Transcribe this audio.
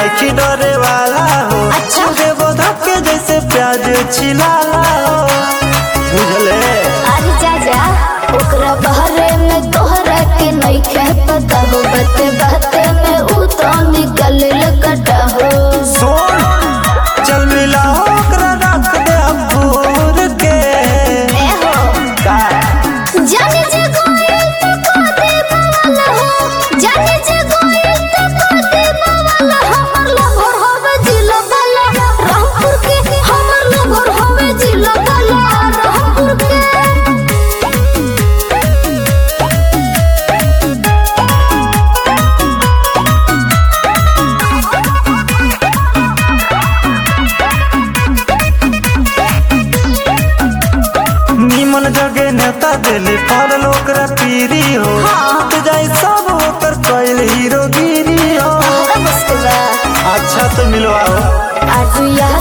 नहीं डरे वाला हो। अच्छा। देवो धक्के जैसे प्याज छिलाला हो, बुझले। अरे जा जा ओकरा बहरे में तोहरा के नहीं खे पता हो, बते बते में उ तो निकल कटा हो। सोन चल मिला ओकरा रख दे भूर के। ए हो का जाने जे गोइल तो को दे बावला हो, जाने जे गोइल तो को दे बावला। हमर लभर होवे जिला वाला रामपुर के, हमर लभर होवे जिला वाला रामपुर के। निमन जगे नेता दिली फल ओकरा पीरी हो। हाँ। तो जाई सब ओकर कैल हीरोगिरी हो। हमरा मुस्कुरा अच्छा तो मिलवाओ। आज यार